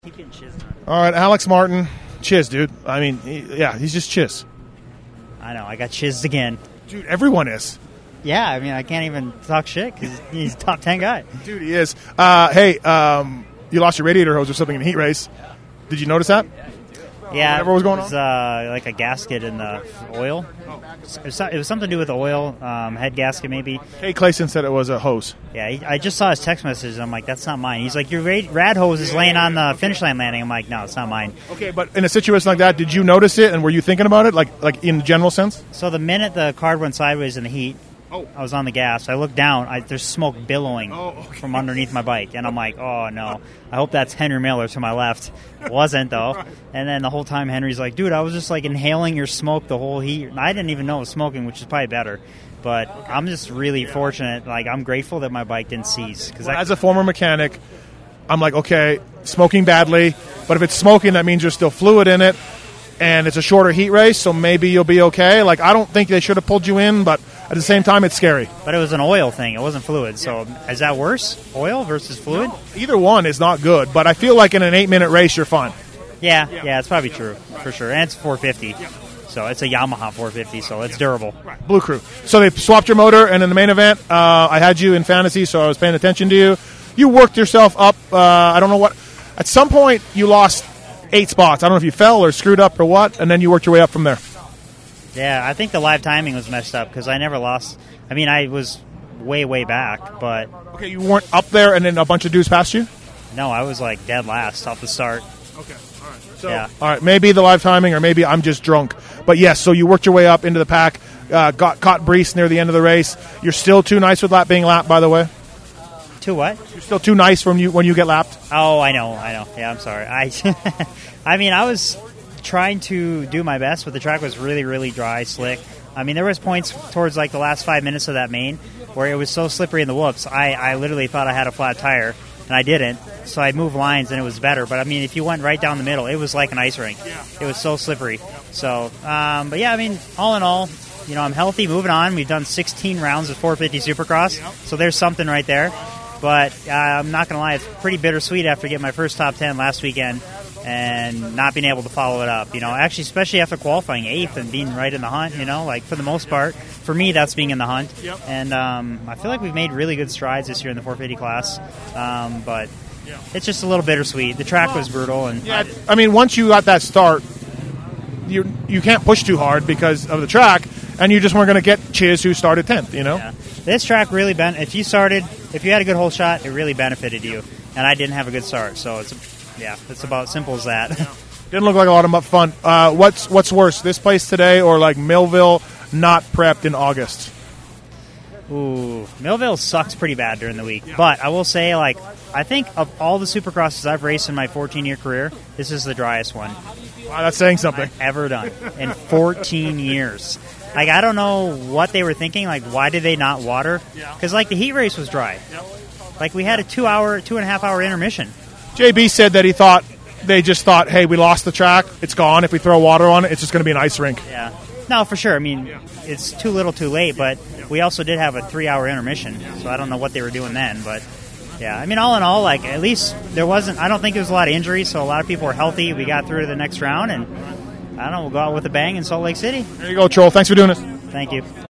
Keep getting chiz. All right, Alex Martin, chiz, dude. I mean, he's just chiz. I know. I got chizzed again. Dude, everyone is. Yeah, I mean, I can't even talk shit because he's a top 10 guy. Dude, he is. Hey, you lost your radiator hose or something in a heat race. Did you notice that? Yeah, Whatever was going it was like a gasket in the oil. It was something to do with the oil, head gasket maybe. Hey, Clayson said it was a hose. Yeah, I just saw his text message. I'm like, that's not mine. He's like, your rad hose is laying on the finish line landing. I'm like, no, it's not mine. Okay, but in a situation like that, did you notice it and were you thinking about it, like in general sense? So the minute the card went sideways in the heat, I was on the gas. I looked down. There's smoke billowing from underneath my bike. And I'm like, oh, no. I hope that's Henry Miller to my left. It wasn't, though. Right. And then the whole time Henry's like, dude, I was just like inhaling your smoke the whole heat. I didn't even know it was smoking, which is probably better. But I'm just really fortunate. Like, I'm grateful that my bike didn't seize. As a former mechanic, I'm like, okay, smoking badly. But if it's smoking, that means there's still fluid in it. And it's a shorter heat race, so maybe you'll be okay. Like, I don't think they should have pulled you in, but at the same time, it's scary. But it was an oil thing. It wasn't fluid. So is that worse, oil versus fluid? No, either one is not good, but I feel like in an 8-minute race, you're fine. Yeah, it's probably true, for sure. And it's 450. So it's a Yamaha 450, so it's durable. Right. Blue Crew. So they swapped your motor, and in the main event, I had you in fantasy, so I was paying attention to you. You worked yourself up, I don't know what. At some point, you lost 8 spots. I don't know if you fell or screwed up or what, and then you worked your way up from there. Yeah, I think the live timing was messed up because I never lost. I mean, I was way, way back, but... Okay, you weren't up there and then a bunch of dudes passed you? No, I was like dead last off the start. Okay, all right. So, yeah. All right, maybe the live timing or maybe I'm just drunk. But yes, so you worked your way up into the pack, got caught Brees near the end of the race. You're still too nice with being lapped, by the way. Too what? You're still too nice when you get lapped? Oh, I know. Yeah, I'm sorry. I mean, I was trying to do my best, but the track was really, really dry, slick. I mean, there was points towards like the last 5 minutes of that main where it was so slippery in the whoops. I literally thought I had a flat tire, and I didn't. So I moved lines, and it was better. But, I mean, if you went right down the middle, it was like an ice rink. It was so slippery. So, but, yeah, I mean, all in all, you know, I'm healthy, moving on. We've done 16 rounds of 450 Supercross, so there's something right there. But I'm not going to lie, it's pretty bittersweet after getting my first top 10 last weekend and not being able to follow it up. You know, actually, especially after qualifying 8th and being right in the hunt, you know, like for the most part, for me, that's being in the hunt. Yep. And I feel like we've made really good strides this year in the 450 class. But it's just a little bittersweet. The track was brutal. And yeah, I mean, once you got that start, you can't push too hard because of the track, and you just weren't going to get Chiz, who started 10th, you know? Yeah. This track really if you had a good hole shot, it really benefited you. And I didn't have a good start, so it's about simple as that. Didn't look like a lot of fun. What's worse, this place today or like Millville not prepped in August? Ooh, Millville sucks pretty bad during the week. But I will say, like, I think of all the Supercrosses I've raced in my 14-year career, this is the driest one. Wow, that's saying something. I've ever done in 14 years. Like, I don't know what they were thinking. Like, why did they not water? Because, like, the heat race was dry. Like, we had a 2.5 hour intermission. JB said that they just thought, hey, we lost the track. It's gone. If we throw water on it, it's just going to be an ice rink. Yeah. No, for sure. I mean, it's too little too late, but we also did have a 3-hour intermission, so I don't know what they were doing then. But, yeah, I mean, all in all, like, at least I don't think there was a lot of injuries, so a lot of people were healthy. We got through to the next round, and I don't know, we'll go out with a bang in Salt Lake City. There you go, Troll. Thanks for doing this. Thank you.